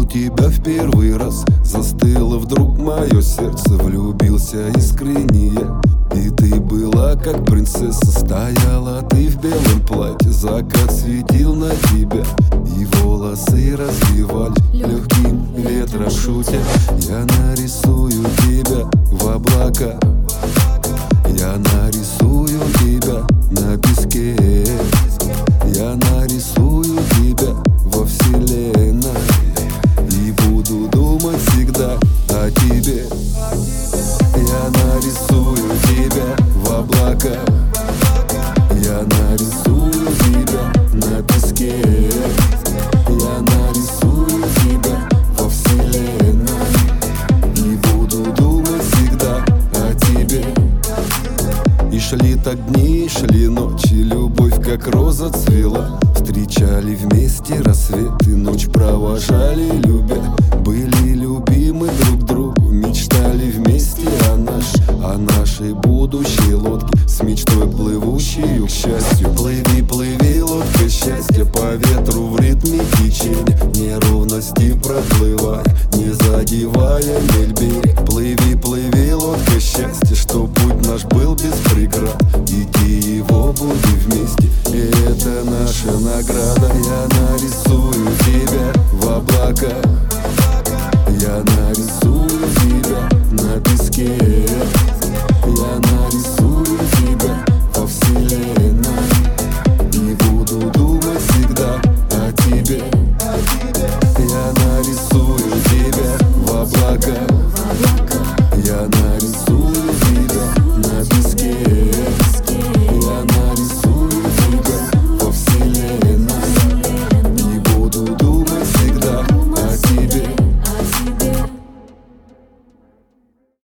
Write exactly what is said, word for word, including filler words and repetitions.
тебя в первый раз застыло вдруг мое сердце, влюбился искренне. И ты была как принцесса, стояла ты в белом платье, закат светил на тебя, и волосы развивали легким ветром шутя. Я нарисую тебя в облака, я нарисую тебя на песке, я нарисую тебя во вселенной и буду думать всегда о тебе. Я нарисую тебя в облака, я нарисую тебя на песке, я нарисую тебя во вселенной и буду думать всегда о тебе. И шли так дни, и шли ночи, любовь как роза цвела. Встречали вместе рассвет и ночь провожали, любя. Были любимы друг другу, мечтали вместе о наш, о нашей будущей лодке, с мечтой плывущей к счастью. Плыви, плыви, лодка счастья по ветру в ритме течения, неровности проплывая, не задевая мель берег. Плыви, плыви, лодка счастья, что путь наш был без преград, идти его будем вместе, и это наша награда. Я нарисую тебя в облака, я нарисую тебя на песке.